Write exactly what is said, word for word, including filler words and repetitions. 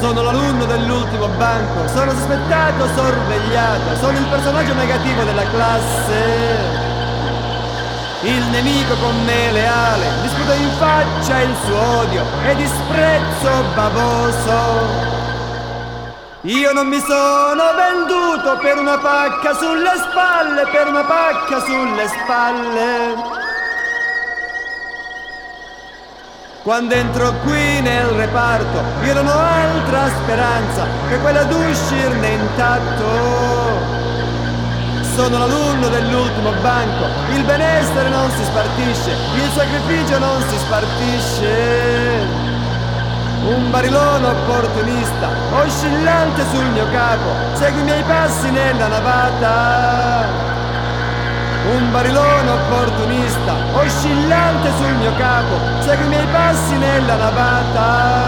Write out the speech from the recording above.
Sono l'alunno dell'ultimo banco, sono sospettato, sorvegliato, sono il personaggio negativo della classe. Il nemico con me leale, mi sputa in faccia il suo odio e disprezzo bavoso. Io non mi sono venduto per una pacca sulle spalle, per una pacca sulle spalle. Quando entro qui nel reparto, io non ho altra speranza che quella d'uscirne intatto. Sono l'alunno dell'ultimo banco, il benessere non si spartisce, il sacrificio non si spartisce. Un barilone opportunista, oscillante sul mio capo, segui i miei passi nella navata. Un barilone opportunista, oscillante sul mio capo, segui i miei passi nella navata.